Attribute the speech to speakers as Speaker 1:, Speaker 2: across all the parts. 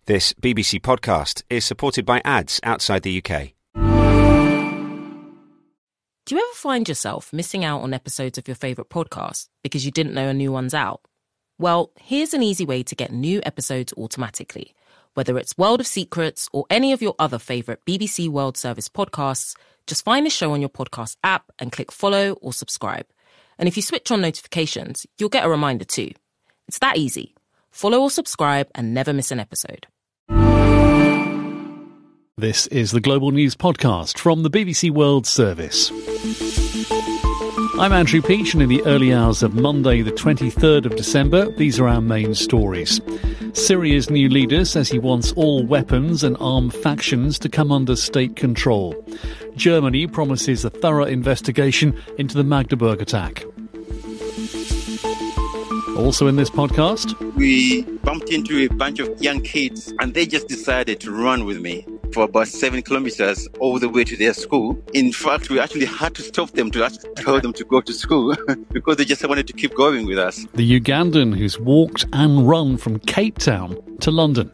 Speaker 1: This BBC podcast is supported by ads outside the UK.
Speaker 2: Do you ever find yourself missing out on episodes of your favourite podcast because you didn't know a new one's out? Well, here's an easy way to get new episodes automatically. Whether it's World of Secrets or any of your other favourite BBC World Service podcasts, just find the show on your podcast app and click follow or subscribe. And if you switch on notifications, you'll get a reminder too. It's that easy. Follow or subscribe and never miss an episode.
Speaker 3: This is the Global News Podcast from the BBC World Service. I'm Andrew Peach, and in the early hours of Monday, the 23rd of December, these are our main stories. Syria's new leader says he wants all weapons and armed factions to come under state control. Germany promises a thorough investigation into the Magdeburg attack. Also in this podcast,
Speaker 4: we bumped into a bunch of young kids and they just decided to run with me for about 7 kilometers all the way to their school. In fact, we actually had to stop them to tell them to go to school because they just wanted to keep going with us.
Speaker 3: The Ugandan who's walked and run from Cape Town to London.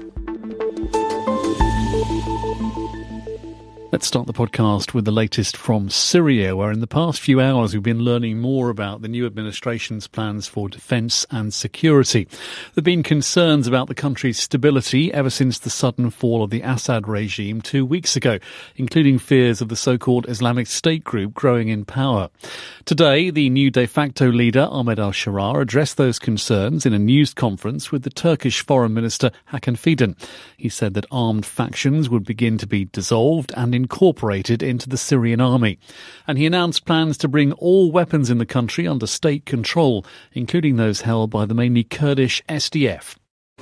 Speaker 3: Let's start the podcast with the latest from Syria, where in the past few hours we've been learning more about the new administration's plans for defence and security. There have been concerns about the country's stability ever since the sudden fall of the Assad regime 2 weeks ago, including fears of the so-called Islamic State group growing in power. Today, the new de facto leader, Ahmed al-Sharaa, addressed those concerns in a news conference with the Turkish Foreign Minister Hakan Fidan. He said that armed factions would begin to be dissolved and incorporated into the Syrian army. And he announced plans to bring all weapons in the country under state control, including those held by the mainly Kurdish SDF.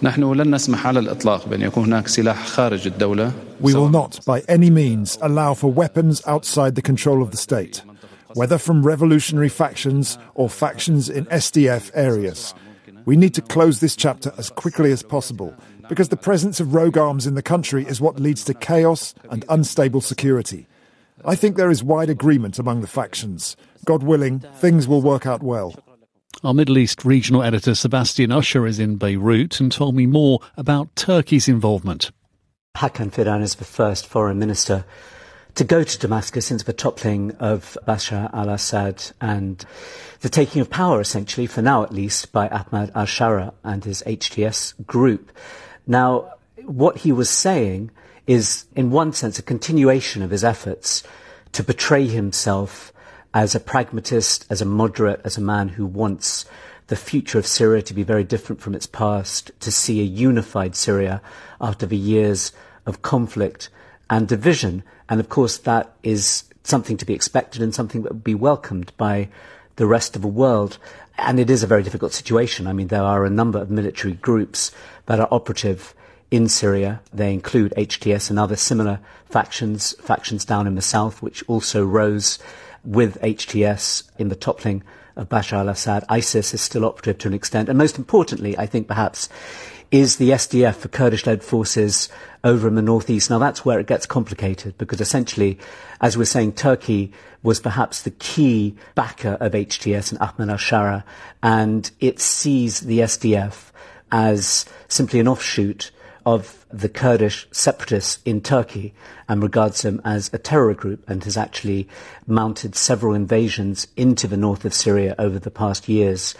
Speaker 5: We will not, by any means, allow for weapons outside the control of the state, whether from revolutionary factions or factions in SDF areas. We need to close this chapter as quickly as possible, because the presence of rogue arms in the country is what leads to chaos and unstable security. I think there is wide agreement among the factions. God willing, things will work out well.
Speaker 3: Our Middle East regional editor Sebastian Usher is in Beirut and told me more about Turkey's involvement.
Speaker 6: Hakan Fidan is the first foreign minister to go to Damascus since the toppling of Bashar al-Assad and the taking of power, essentially, for now at least, by Ahmed al-Sharaa and his HTS group. Now, what he was saying is, in one sense, a continuation of his efforts to portray himself as a pragmatist, as a moderate, as a man who wants the future of Syria to be very different from its past, to see a unified Syria after the years of conflict and division. And of course, that is something to be expected and something that would be welcomed by the rest of the world. And it is a very difficult situation. I mean, there are a number of military groups that are operative in Syria. They include HTS and other similar factions down in the south, which also rose with HTS in the toppling of Bashar al-Assad. ISIS is still operative to an extent. And most importantly, I think perhaps, is the SDF, the Kurdish-led forces over in the northeast. Now that's where it gets complicated, because essentially, as we're saying, Turkey was perhaps the key backer of HTS and Ahmed al-Sharaa, and it sees the SDF as simply an offshoot of the Kurdish separatists in Turkey and regards them as a terror group, and has actually mounted several invasions into the north of Syria over the past years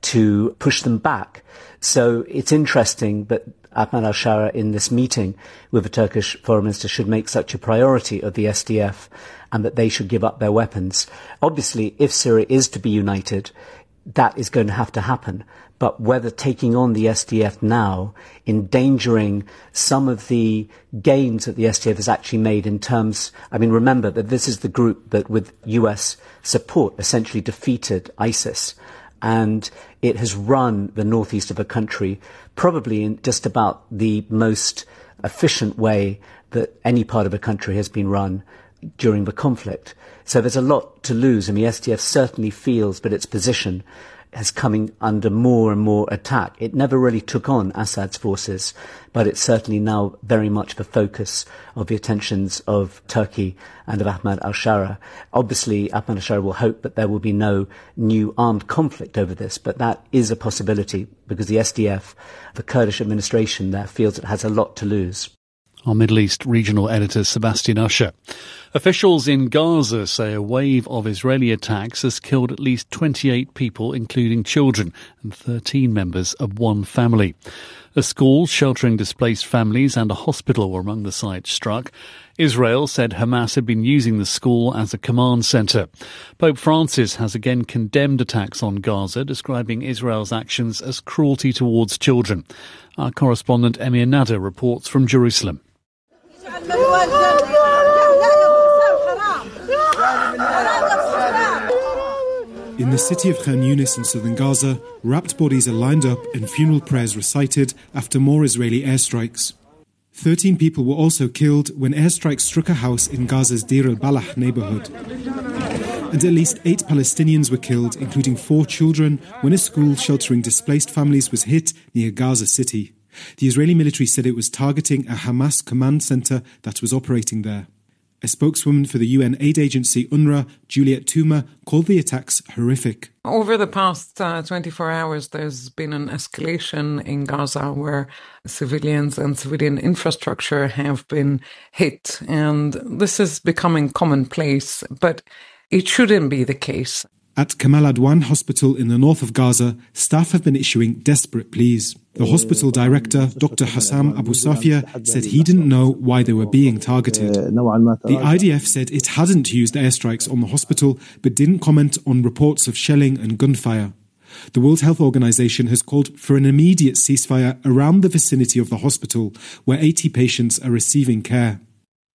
Speaker 6: to push them back. So it's interesting that Ahmed al-Sharaa in this meeting with the Turkish foreign minister should make such a priority of the SDF and that they should give up their weapons. Obviously, if Syria is to be united, that is going to have to happen. But whether taking on the SDF now, endangering some of the gains that the SDF has actually made in terms, I mean, remember that this is the group that with US support essentially defeated ISIS. And it has run the northeast of the country probably in just about the most efficient way that any part of the country has been run during the conflict. So there's a lot to lose, and the SDF certainly feels that its position is coming under more and more attack. It never really took on Assad's forces, but it's certainly now very much the focus of the attentions of Turkey and of Ahmad al-Shara. Obviously, Ahmad al-Shara will hope that there will be no new armed conflict over this, but that is a possibility because the SDF, the Kurdish administration there, feels it has a lot to lose.
Speaker 3: Our Middle East regional editor Sebastian Usher. Officials in Gaza say a wave of Israeli attacks has killed at least 28 people, including children, and 13 members of one family. A school sheltering displaced families and a hospital were among the sites struck. Israel said Hamas had been using the school as a command centre. Pope Francis has again condemned attacks on Gaza, describing Israel's actions as cruelty towards children. Our correspondent Emir Nader reports from Jerusalem.
Speaker 7: In the city of Khan Yunis in southern Gaza, wrapped bodies are lined up and funeral prayers recited after more Israeli airstrikes. 13 people were also killed when airstrikes struck a house in Gaza's Deir al-Balah neighbourhood. And at least 8 Palestinians were killed, including 4 children, when a school sheltering displaced families was hit near Gaza City. The Israeli military said it was targeting a Hamas command centre that was operating there. A spokeswoman for the UN aid agency UNRWA, Juliet Touma, called the attacks horrific.
Speaker 8: Over the past 24 hours, there's been an escalation in Gaza where civilians and civilian infrastructure have been hit. And this is becoming commonplace, but it shouldn't be the case.
Speaker 7: At Kamal Adwan Hospital in the north of Gaza, staff have been issuing desperate pleas. The hospital director, Dr. Hassam Abu Safia, said he didn't know why they were being targeted. The IDF said it hadn't used airstrikes on the hospital, but didn't comment on reports of shelling and gunfire. The World Health Organization has called for an immediate ceasefire around the vicinity of the hospital, where 80 patients are receiving care.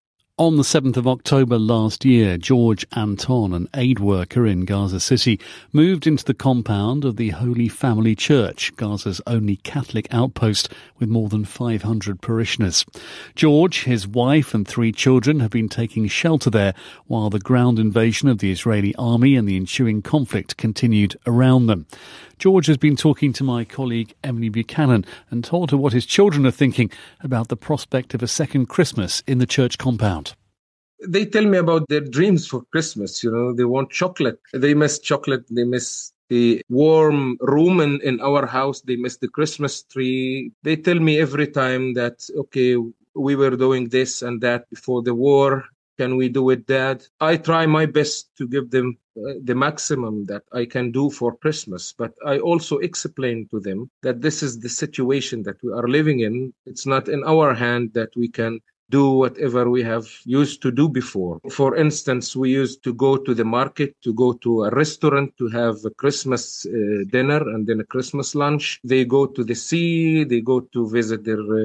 Speaker 3: On the 7th of October last year, George Anton, an aid worker in Gaza City, moved into the compound of the Holy Family Church, Gaza's only Catholic outpost with more than 500 parishioners. George, his wife and 3 children have been taking shelter there while the ground invasion of the Israeli army and the ensuing conflict continued around them. George has been talking to my colleague Emily Buchanan and told her what his children are thinking about the prospect of a second Christmas in the church compound.
Speaker 9: They tell me about their dreams for Christmas. You know, they want chocolate. They miss chocolate. They miss the warm room in our house. They miss the Christmas tree. They tell me every time that, okay, we were doing this and that before the war. Can we do it, Dad? I try my best to give them the maximum that I can do for Christmas. But I also explain to them that this is the situation that we are living in. It's not in our hand that we can do whatever we have used to do before. For instance, we used to go to the market, to go to a restaurant, to have a Christmas dinner and then a Christmas lunch. They go to the sea, they go to visit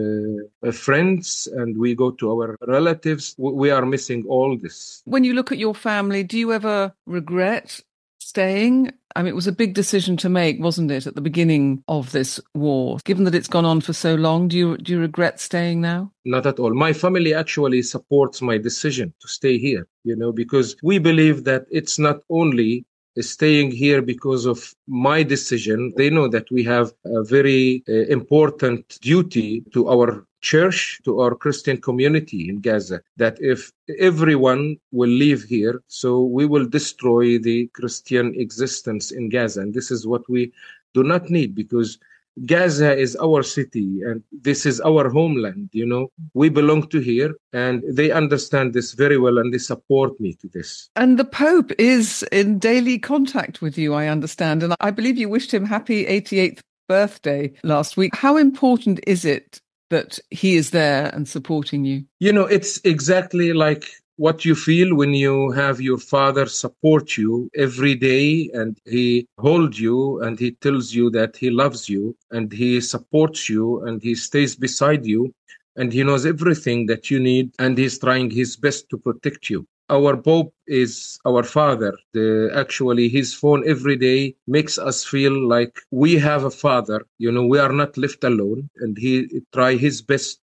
Speaker 9: their friends, and we go to our relatives. We are missing all this.
Speaker 8: When you look at your family, do you ever regret staying? I mean, it was a big decision to make, wasn't it, at the beginning of this war? Given that it's gone on for so long, do you regret staying now?
Speaker 9: Not at all. My family actually supports my decision to stay here, you know, because we believe that it's not only staying here because of my decision. They know that we have a very important duty to our church, to our Christian community in Gaza, that if everyone will leave here, so we will destroy the Christian existence in Gaza. And this is what we do not need, because Gaza is our city and this is our homeland, you know. We belong to here, and they understand this very well and they support me to this.
Speaker 8: And the Pope is in daily contact with you, I understand. And I believe you wished him happy 88th birthday last week. How important is it that he is there and supporting you?
Speaker 9: You know, it's exactly like what you feel when you have your father support you every day, and he holds you and he tells you that he loves you and he supports you and he stays beside you and he knows everything that you need and he's trying his best to protect you. Our Pope is our father. Actually, his phone every day makes us feel like we have a father. You know, we are not left alone, and he try his best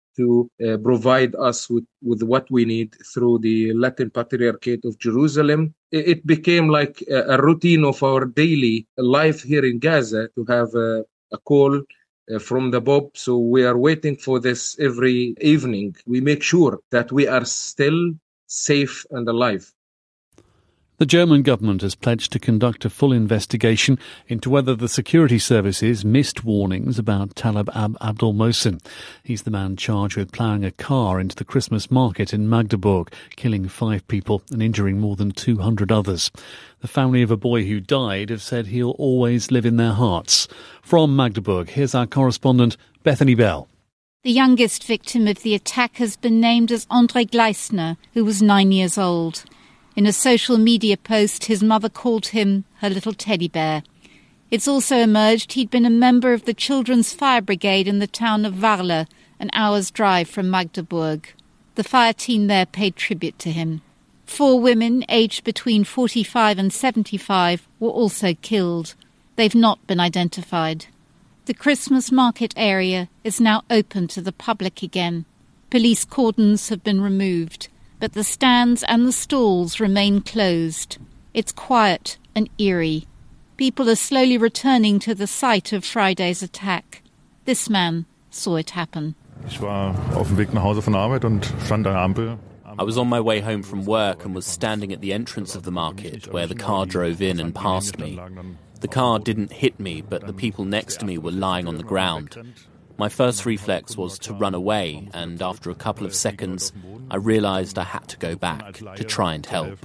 Speaker 9: to provide us with what we need through the Latin Patriarchate of Jerusalem. It became like a routine of our daily life here in Gaza to have a call from the Pope. So we are waiting for this every evening. We make sure that we are still safe and alive.
Speaker 3: The German government has pledged to conduct a full investigation into whether the security services missed warnings about Taleb Abdel Mohsen. He's the man charged with ploughing a car into the Christmas market in Magdeburg, killing 5 people and injuring more than 200 others. The family of a boy who died have said he'll always live in their hearts. From Magdeburg, here's our correspondent, Bethany Bell.
Speaker 10: The youngest victim of the attack has been named as André Gleisner, who was 9 years old. In a social media post, his mother called him her little teddy bear. It's also emerged he'd been a member of the Children's Fire Brigade in the town of Warle, an hour's drive from Magdeburg. The fire team there paid tribute to him. 4 women, aged between 45 and 75, were also killed. They've not been identified. The Christmas market area is now open to the public again. Police cordons have been removed, but the stands and the stalls remain closed. It's quiet and eerie. People are slowly returning to the site of Friday's attack. This man saw it happen.
Speaker 11: I was on my way home from work and was standing at the entrance of the market where the car drove in and passed me. The car didn't hit me, but the people next to me were lying on the ground. My first reflex was to run away, and after a couple of seconds, I realised I had to go back to try and help.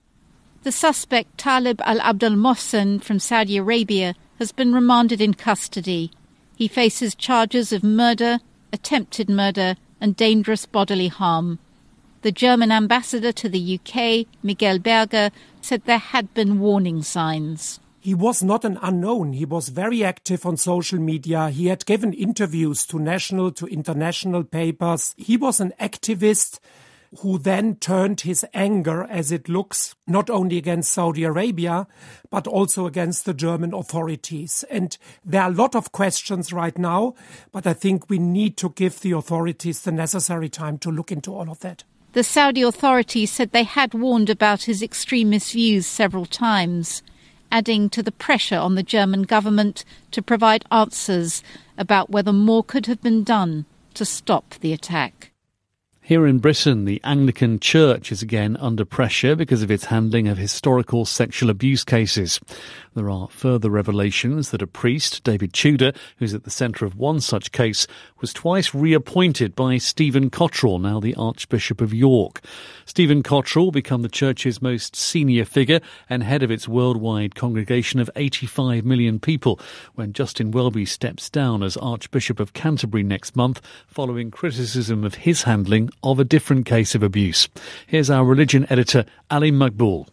Speaker 10: The suspect, Taleb al-Abdel Mohsen from Saudi Arabia, has been remanded in custody. He faces charges of murder, attempted murder, and dangerous bodily harm. The German ambassador to the UK, Miguel Berger, said there had been warning signs.
Speaker 12: He was not an unknown. He was very active on social media. He had given interviews to national, to international papers. He was an activist who then turned his anger, as it looks, not only against Saudi Arabia, but also against the German authorities. And there are a lot of questions right now, but I think we need to give the authorities the necessary time to look into all of that.
Speaker 10: The Saudi authorities said they had warned about his extremist views several times, adding to the pressure on the German government to provide answers about whether more could have been done to stop the attack.
Speaker 3: Here in Britain, the Anglican Church is again under pressure because of its handling of historical sexual abuse cases. There are further revelations that a priest, David Tudor, who's at the centre of one such case, was twice reappointed by Stephen Cottrell, now the Archbishop of York. Stephen Cottrell will become the Church's most senior figure and head of its worldwide congregation of 85 million people when Justin Welby steps down as Archbishop of Canterbury next month following criticism of his handling of a different case of abuse. Here's our religion editor, Ali Maqbool.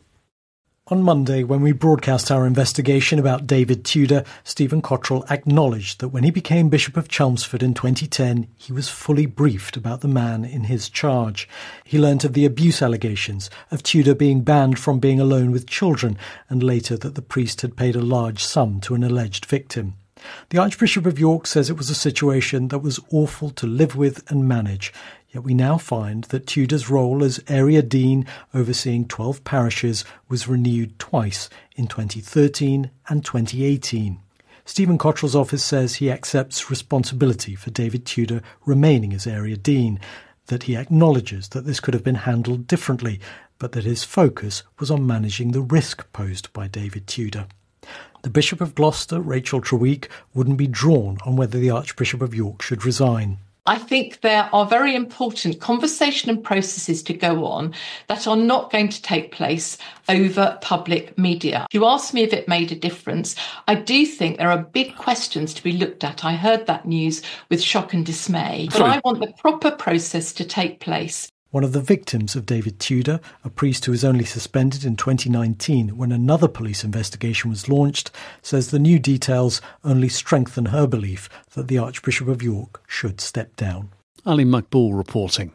Speaker 13: On Monday, when we broadcast our investigation about David Tudor, Stephen Cottrell acknowledged that when he became Bishop of Chelmsford in 2010, he was fully briefed about the man in his charge. He learnt of the abuse allegations, of Tudor being banned from being alone with children, and later that the priest had paid a large sum to an alleged victim. The Archbishop of York says it was a situation that was awful to live with and manage. Yet we now find that Tudor's role as area dean overseeing 12 parishes was renewed twice in 2013 and 2018. Stephen Cottrell's office says he accepts responsibility for David Tudor remaining as area dean, that he acknowledges that this could have been handled differently, but that his focus was on managing the risk posed by David Tudor. The Bishop of Gloucester, Rachel Treweek, wouldn't be drawn on whether the Archbishop of York should resign.
Speaker 14: I think there are very important conversation and processes to go on that are not going to take place over public media. If you ask me if it made a difference, I do think there are big questions to be looked at. I heard that news with shock and dismay, but I want the proper process to take place.
Speaker 13: One of the victims of David Tudor, a priest who was only suspended in 2019 when another police investigation was launched, says the new details only strengthen her belief that the Archbishop of York should step down.
Speaker 3: Ali Maqbool reporting.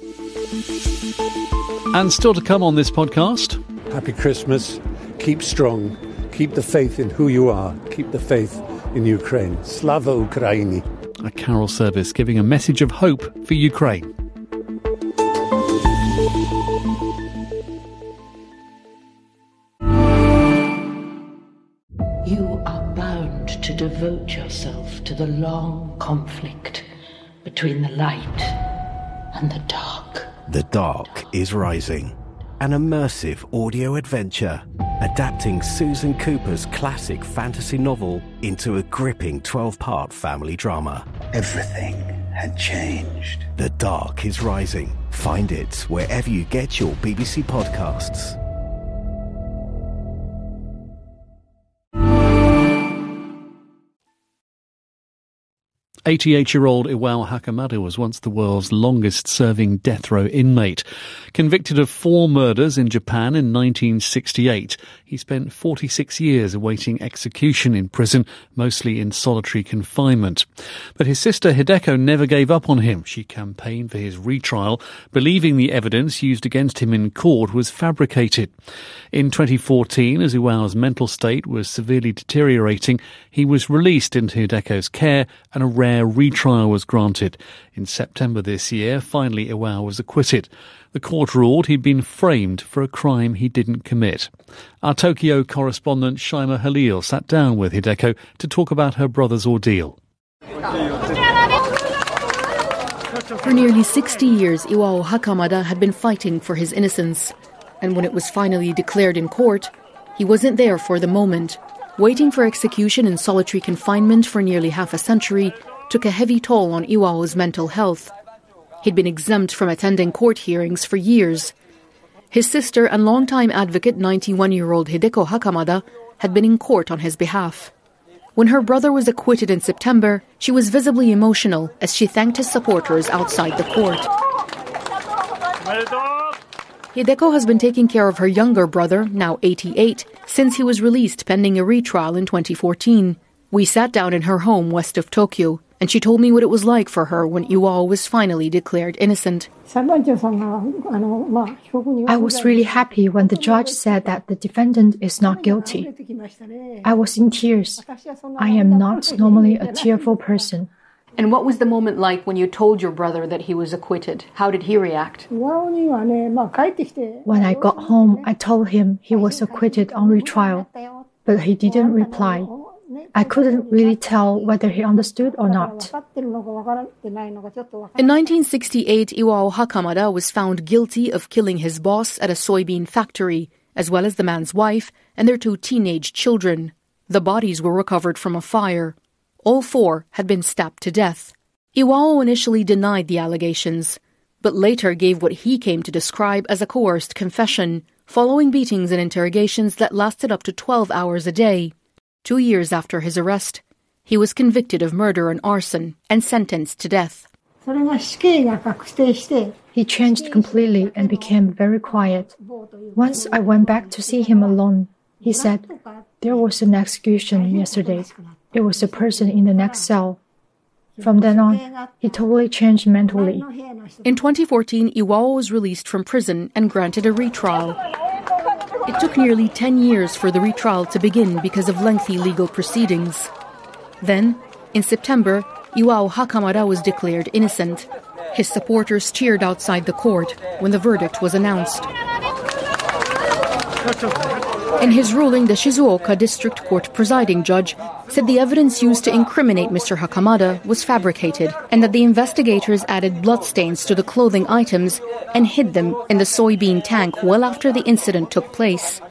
Speaker 3: And still to come on this podcast.
Speaker 15: Happy Christmas. Keep strong. Keep the faith in who you are. Keep the faith in Ukraine. Slava Ukraini.
Speaker 3: a carol service giving a message of hope for Ukraine.
Speaker 16: You are bound to devote yourself to the long conflict between the light and the dark.
Speaker 17: The Dark is Rising, an immersive audio adventure adapting Susan Cooper's classic fantasy novel into a gripping 12-part family drama.
Speaker 18: Everything had changed.
Speaker 17: The Dark is Rising. Find it wherever you get your BBC podcasts.
Speaker 3: 88-year-old Iwao Hakamada was once the world's longest-serving death row inmate. Convicted of 4 murders in Japan in 1968, he spent 46 years awaiting execution in prison, mostly in solitary confinement. But his sister Hideko never gave up on him. She campaigned for his retrial, believing the evidence used against him in court was fabricated. In 2014, as Iwao's mental state was severely deteriorating, he was released into Hideko's care and a rare retrial was granted. In September this year, finally Iwao was acquitted. The court ruled he'd been framed for a crime he didn't commit. Our Tokyo correspondent Shaima Halil sat down with Hideko to talk about her brother's ordeal.
Speaker 19: For nearly 60 years, Iwao Hakamada had been fighting for his innocence. And when it was finally declared in court, he wasn't there for the moment. Waiting for execution in solitary confinement for nearly half a century took a heavy toll on Iwao's mental health. He'd been exempt from attending court hearings for years. His sister and longtime advocate 91-year-old Hideko Hakamada had been in court on his behalf. When her brother was acquitted in September, she was visibly emotional as she thanked his supporters outside the court. Hideko has been taking care of her younger brother, now 88, since he was released pending a retrial in 2014. We sat down in her home west of Tokyo, and she told me what it was like for her when Iwao was finally declared innocent.
Speaker 20: I was really happy when the judge said that the defendant is not guilty. I was in tears. I am not normally a tearful person.
Speaker 19: And what was the moment like when you told your brother that he was acquitted? How did he react?
Speaker 20: When I got home, I told him he was acquitted on retrial, but he didn't reply. I couldn't really tell whether he understood or not.
Speaker 19: In 1968, Iwao Hakamada was found guilty of killing his boss at a soybean factory, as well as the man's wife and their 2 teenage children. The bodies were recovered from a fire. All 4 had been stabbed to death. Iwao initially denied the allegations, but later gave what he came to describe as a coerced confession, following beatings and interrogations that lasted up to 12 hours a day. 2 years after his arrest, he was convicted of murder and arson and sentenced to death.
Speaker 20: He changed completely and became very quiet. Once I went back to see him alone. He said, "There was an execution yesterday. It was a person in the next cell." From then on, he totally changed mentally.
Speaker 19: In 2014, Iwao was released from prison and granted a retrial. It took nearly 10 years for the retrial to begin because of lengthy legal proceedings. Then, in September, Iwao Hakamada was declared innocent. His supporters cheered outside the court when the verdict was announced. In his ruling, the Shizuoka District Court presiding judge said the evidence used to incriminate Mr. Hakamada was fabricated and that the investigators added bloodstains to the clothing items and hid them in the soybean tank well after the incident took place.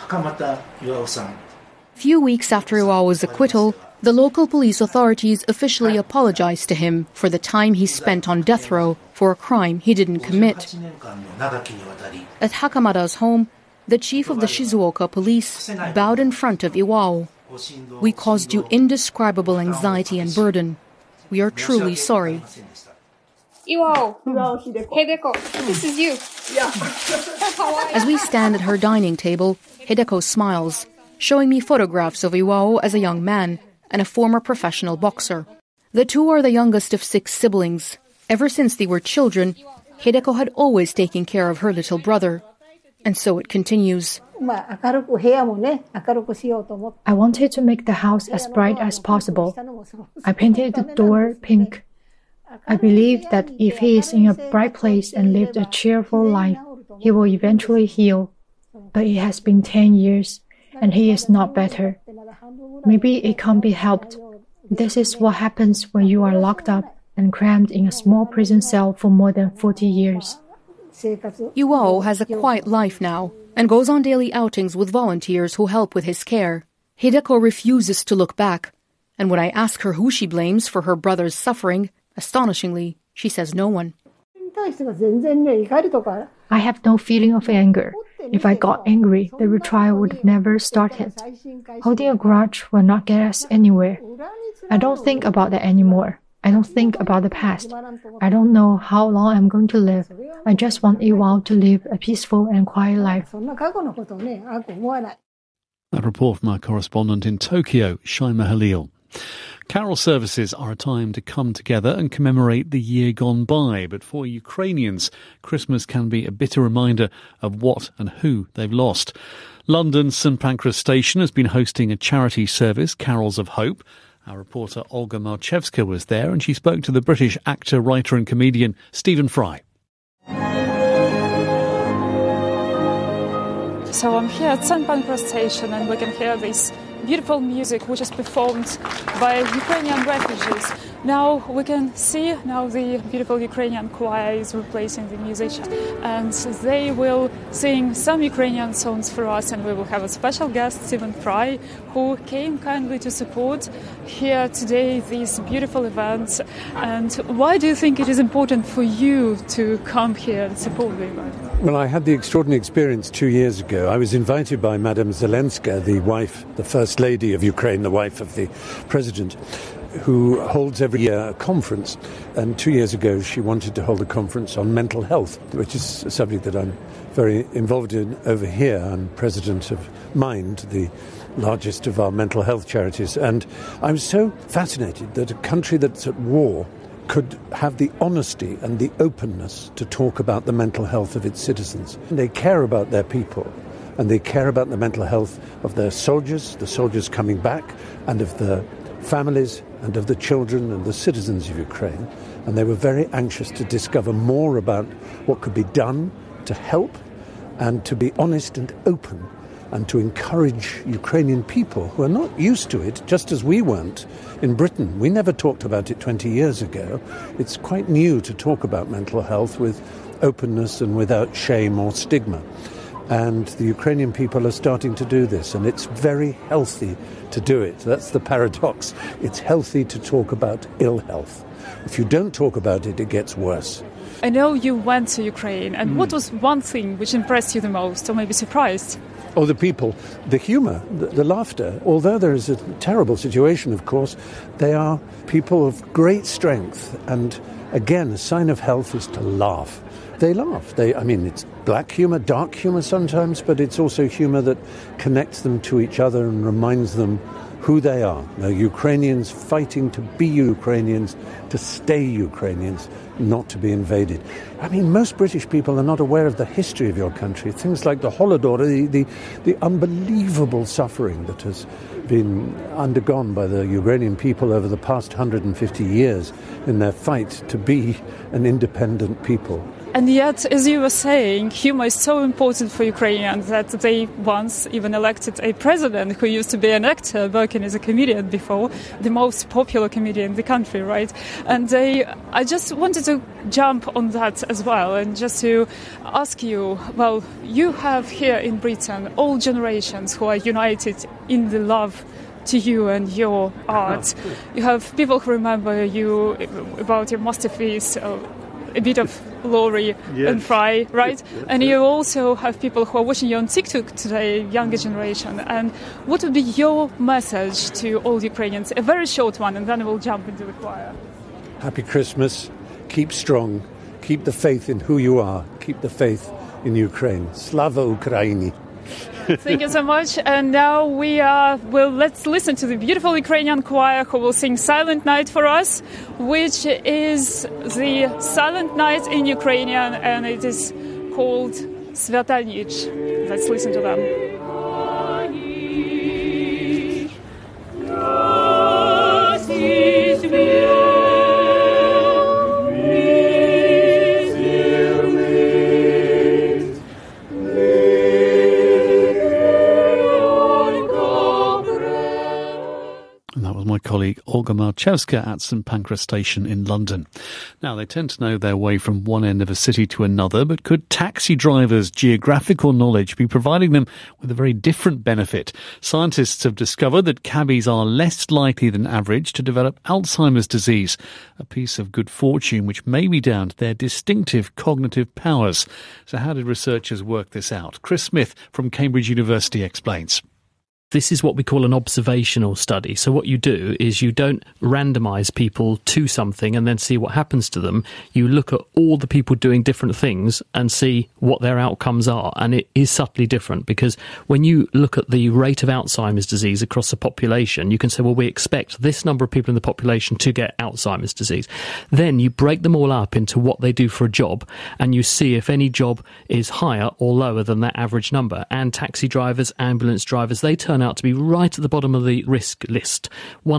Speaker 19: Few weeks after Iwao's acquittal, the local police authorities officially apologized to him for the time he spent on death row for a crime he didn't commit. At Hakamada's home, the chief of the Shizuoka police bowed in front of Iwao. "We caused you indescribable anxiety and burden. We are truly sorry."
Speaker 21: Iwao, Hideko, this is you.
Speaker 19: As we stand at her dining table, Hideko smiles, showing me photographs of Iwao as a young man and a former professional boxer. The 2 are the youngest of 6 siblings. Ever since they were children, Hideko had always taken care of her little brother. And so it continues.
Speaker 20: I wanted to make the house as bright as possible. I painted the door pink. I believe that if he is in a bright place and lived a cheerful life, he will eventually heal. But it has been 10 years, and he is not better. Maybe it can't be helped. This is what happens when you are locked up and crammed in a small prison cell for more than 40 years.
Speaker 19: Iwao has a quiet life now and goes on daily outings with volunteers who help with his care. Hideko refuses to look back, and when I ask her who she blames for her brother's suffering, astonishingly, she says no one.
Speaker 20: I have no feeling of anger. If I got angry, the retrial would have never started. Holding a grudge will not get us anywhere. I don't think about that anymore. I don't think about the past. I don't know how long I'm going to live. I just want Iwao to live a peaceful and quiet life.
Speaker 3: That report from our correspondent in Tokyo, Shaima Halil. Carol services are a time to come together and commemorate the year gone by, but for Ukrainians, Christmas can be a bitter reminder of what and who they've lost. London's St Pancras Station has been hosting a charity service, Carols of Hope. Our reporter Olga Marchevska was there, and she spoke to the British actor, writer and comedian Stephen Fry.
Speaker 1: So I'm here at St Pancras Station, and we can hear this beautiful music which is performed by Ukrainian refugees. Now we can see the beautiful Ukrainian choir is replacing the musician, and they will sing some Ukrainian songs for us, and we will have a special guest, Stephen Fry, who came kindly to support here today this beautiful event. And why do you think it is important for you to come here and support the event?
Speaker 15: Well, I had the extraordinary experience 2 years ago. I was invited by Madame Zelenska, the wife, the First Lady of Ukraine, the wife of the President, who holds every year a conference. And 2 years ago, she wanted to hold a conference on mental health, which is a subject that I'm very involved in over here. I'm president of Mind, the largest of our mental health charities. And I was so fascinated that a country that's at war could have the honesty and the openness to talk about the mental health of its citizens. They care about their people, and they care about the mental health of their soldiers, the soldiers coming back, and of the families and of the children and the citizens of Ukraine. And they were very anxious to discover more about what could be done to help and to be honest and open and to encourage Ukrainian people who are not used to it, just as we weren't in Britain. We never talked about it 20 years ago. It's quite new to talk about mental health with openness and without shame or stigma. And the Ukrainian people are starting to do this, and it's very healthy to do it. That's the paradox. It's healthy to talk about ill health. If you don't talk about it, it gets worse.
Speaker 1: I know you went to Ukraine, and what was one thing which impressed you the most, or maybe surprised?
Speaker 15: Oh, the people, the humour, the laughter. Although there is a terrible situation, of course, they are people of great strength. And again, a sign of health is to laugh. They laugh. It's black humour, dark humour sometimes, but it's also humour that connects them to each other and reminds them who they are. They're Ukrainians fighting to be Ukrainians, to stay Ukrainians, not to be invaded. Most British people are not aware of the history of your country. Things like the Holodomor, the unbelievable suffering that has been undergone by the Ukrainian people over the past 150 years in their fight to be an independent people.
Speaker 1: And yet, as you were saying, humor is so important for Ukrainians that they once even elected a president who used to be an actor, working as a comedian before, the most popular comedian in the country, right? And I just wanted to jump on that as well, and just to ask you, well, you have here in Britain all generations who are united in the love to you and your art. You have people who remember you about your masterpiece, a bit of Laurie and Fry, right? Yes. And you also have people who are watching you on TikTok today, younger generation. And what would be your message to all Ukrainians? A very short one, and then we'll jump into the choir.
Speaker 15: Happy Christmas. Keep strong. Keep the faith in who you are. Keep the faith in Ukraine. Slava Ukraini.
Speaker 1: Thank you so much. And now let's listen to the beautiful Ukrainian choir who will sing Silent Night for us, which is the Silent Night in Ukrainian, and it is called Svята Ніч. Let's listen to them.
Speaker 3: Chewska at St Pancras Station in London. Now, they tend to know their way from one end of a city to another, but could taxi drivers' geographical knowledge be providing them with a very different benefit? Scientists have discovered that cabbies are less likely than average to develop Alzheimer's disease, a piece of good fortune which may be down to their distinctive cognitive powers. So how did researchers work this out? Chris Smith from Cambridge University explains.
Speaker 2: This is what we call an observational study. So what you do is you don't randomise people to something and then see what happens to them. You look at all the people doing different things and see what their outcomes are. And it is subtly different because when you look at the rate of Alzheimer's disease across the population, you can say, well, we expect this number of people in the population to get Alzheimer's disease. Then you break them all up into what they do for a job and you see if any job is higher or lower than that average number. And taxi drivers, ambulance drivers, they turn out to be right at the bottom of the risk list,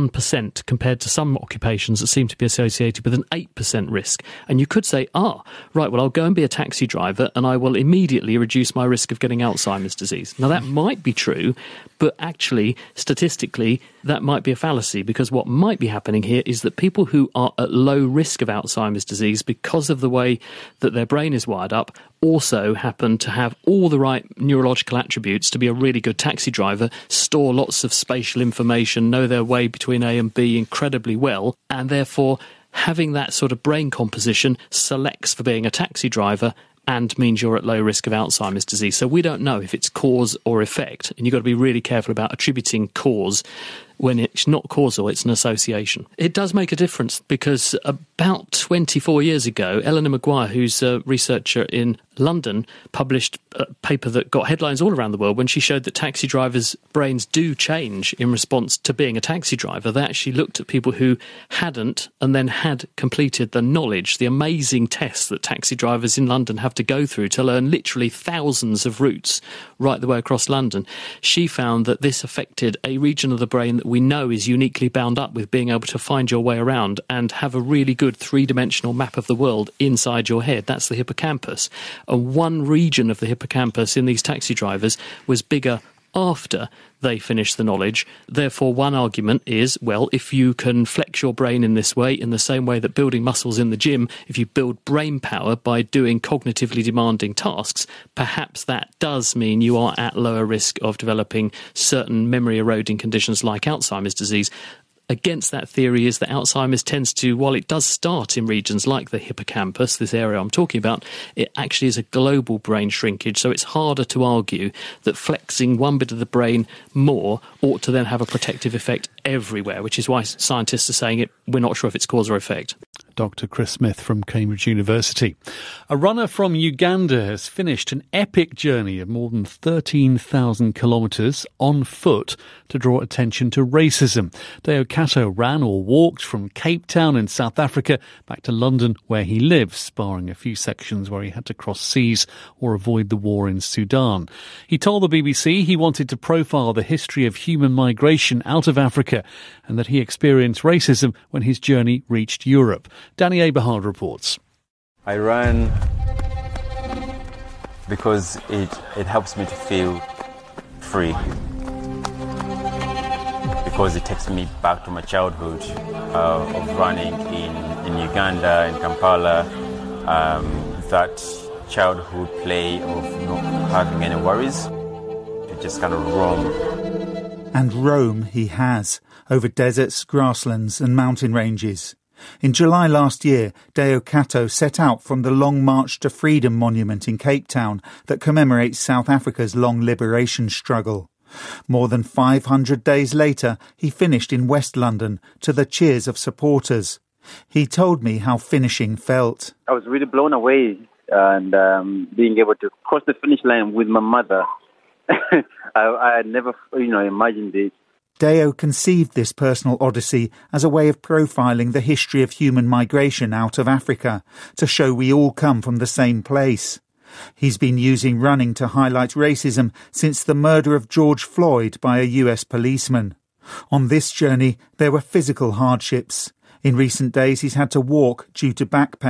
Speaker 2: 1% compared to some occupations that seem to be associated with an 8% risk. And you could say, right, well, I'll go and be a taxi driver and I will immediately reduce my risk of getting Alzheimer's disease. Now, that might be true, but actually, statistically, that might be a fallacy because what might be happening here is that people who are at low risk of Alzheimer's disease because of the way that their brain is wired up also happen to have all the right neurological attributes to be a really good taxi driver, store lots of spatial information, know their way between A and B incredibly well, and therefore having that sort of brain composition selects for being a taxi driver and means you're at low risk of Alzheimer's disease. So we don't know if it's cause or effect, and you've got to be really careful about attributing cause when it's not causal, it's an association. It does make a difference because about 24 years ago, Eleanor Maguire, who's a researcher in London, published a paper that got headlines all around the world when she showed that taxi drivers' brains do change in response to being a taxi driver. They actually looked at people who hadn't and then had completed the knowledge, the amazing tests that taxi drivers in London have to go through to learn literally thousands of routes right the way across London. She found that this affected a region of the brain that we know is uniquely bound up with being able to find your way around and have a really good three-dimensional map of the world inside your head. That's the hippocampus. And one region of the hippocampus in these taxi drivers was bigger after they finished the knowledge. Therefore, one argument is, well, if you can flex your brain in this way, in the same way that building muscles in the gym, if you build brain power by doing cognitively demanding tasks, perhaps that does mean you are at lower risk of developing certain memory eroding conditions like Alzheimer's disease. Against that theory is that Alzheimer's tends to, while it does start in regions like the hippocampus, this area I'm talking about, it actually is a global brain shrinkage. So it's harder to argue that flexing one bit of the brain more ought to then have a protective effect everywhere, which is why scientists are saying we're not sure if it's cause or effect.
Speaker 3: Dr. Chris Smith from Cambridge University. A runner from Uganda has finished an epic journey of more than 13,000 kilometres on foot to draw attention to racism. Deo Kato ran or walked from Cape Town in South Africa back to London where he lives, barring a few sections where he had to cross seas or avoid the war in Sudan. He told the BBC he wanted to profile the history of human migration out of Africa and that he experienced racism when his journey reached Europe. Danny Aberhard reports.
Speaker 22: I run because it helps me to feel free. Because it takes me back to my childhood of running in Uganda, in Kampala. That childhood play of not having any worries, to just kind of roam.
Speaker 23: And roam he has, over deserts, grasslands and mountain ranges. In July last year, Deo Kato set out from the Long March to Freedom monument in Cape Town that commemorates South Africa's long liberation struggle. More than 500 days later, he finished in West London to the cheers of supporters. He told me how finishing felt.
Speaker 24: I was really blown away and being able to cross the finish line with my mother. I had never, imagined it.
Speaker 23: Deo conceived this personal odyssey as a way of profiling the history of human migration out of Africa, to show we all come from the same place. He's been using running to highlight racism since the murder of George Floyd by a US policeman. On this journey, there were physical hardships. In recent days, he's had to walk due to back pain.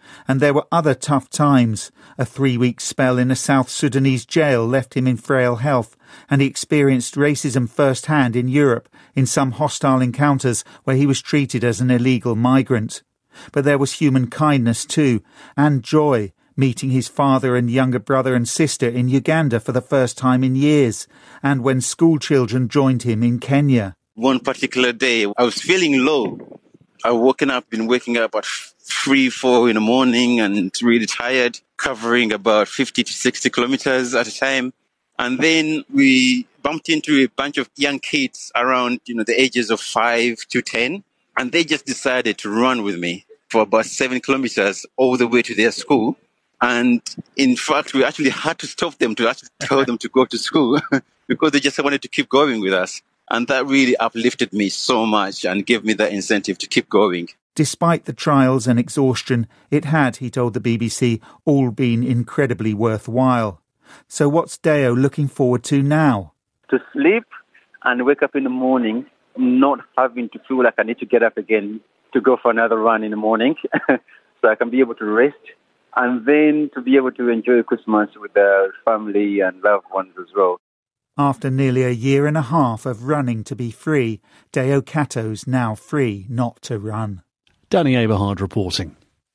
Speaker 23: And there were other tough times. A 3-week spell in a South Sudanese jail left him in frail health, and he experienced racism firsthand in Europe in some hostile encounters where he was treated as an illegal migrant. But there was human kindness too, and joy, meeting his father and younger brother and sister in Uganda for the first time in years, and when school children joined him in Kenya.
Speaker 4: One particular day, I was feeling low. I been waking up at 3-4 in the morning and really tired, covering about 50 to 60 kilometers at a time. And then we bumped into a bunch of young kids around, the ages of 5 to 10. And they just decided to run with me for about 7 kilometers all the way to their school. And in fact, we actually had to stop them to actually tell them to go to school because they just wanted to keep going with us. And that really uplifted me so much and gave me that incentive to keep going.
Speaker 23: Despite the trials and exhaustion, it had, he told the BBC, all been incredibly worthwhile. So what's Deo looking forward to now?
Speaker 24: To sleep and wake up in the morning, not having to feel like I need to get up again to go for another run in the morning, so I can be able to rest, and then to be able to enjoy Christmas with the family and loved ones as well.
Speaker 23: After nearly a year and a half of running to be free, Deo Kato's now free not to run.
Speaker 3: Danny Aberhard reporting.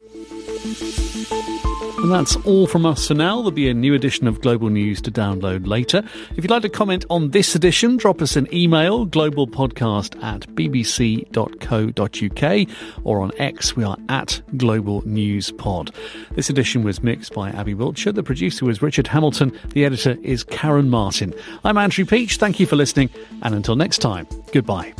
Speaker 3: And that's all from us for now. There'll be a new edition of Global News to download later. If you'd like to comment on this edition, drop us an email, globalpodcast@bbc.co.uk, or on X, we are @GlobalNewsPod. This edition was mixed by Abby Wiltshire. The producer was Richard Hamilton. The editor is Karen Martin. I'm Andrew Peach. Thank you for listening. And until next time, goodbye.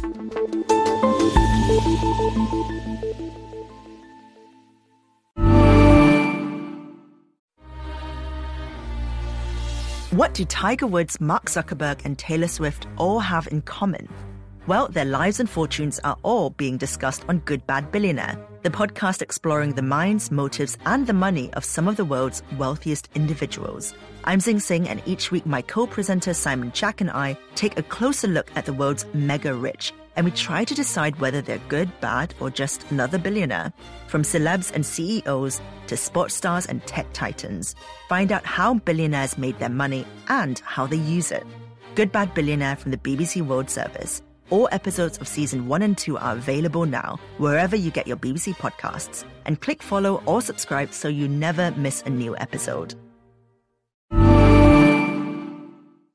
Speaker 5: What do Tiger Woods, Mark Zuckerberg and Taylor Swift all have in common? Well, their lives and fortunes are all being discussed on Good Bad Billionaire, the podcast exploring the minds, motives and the money of some of the world's wealthiest individuals. I'm Zing Singh, and each week my co-presenter Simon Jack and I take a closer look at the world's mega rich, and we try to decide whether they're good, bad, or just another billionaire. From celebs and CEOs to sports stars and tech titans, find out how billionaires made their money and how they use it. Good Bad Billionaire from the BBC World Service. All episodes of Season 1 and 2 are available now, wherever you get your BBC podcasts. And click follow or subscribe so you never miss a new episode.